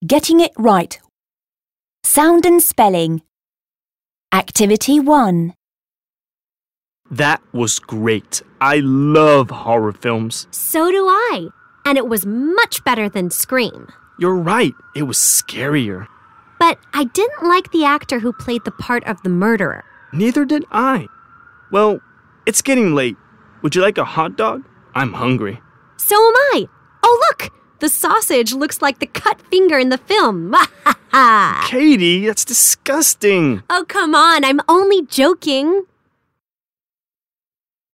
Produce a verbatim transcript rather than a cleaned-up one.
Getting it right. Sound and spelling. Activity one. That was great. I love horror films. So do I. And it was much better than Scream. You're right. It was scarier. But I didn't like the actor who played the part of the murderer. Neither did I. Well, it's getting late. Would you like a hot dog? I'm hungry. So am I. Oh, look! The sausage looks like the cut finger in the film. Katie, that's disgusting. Oh, come on. I'm only joking.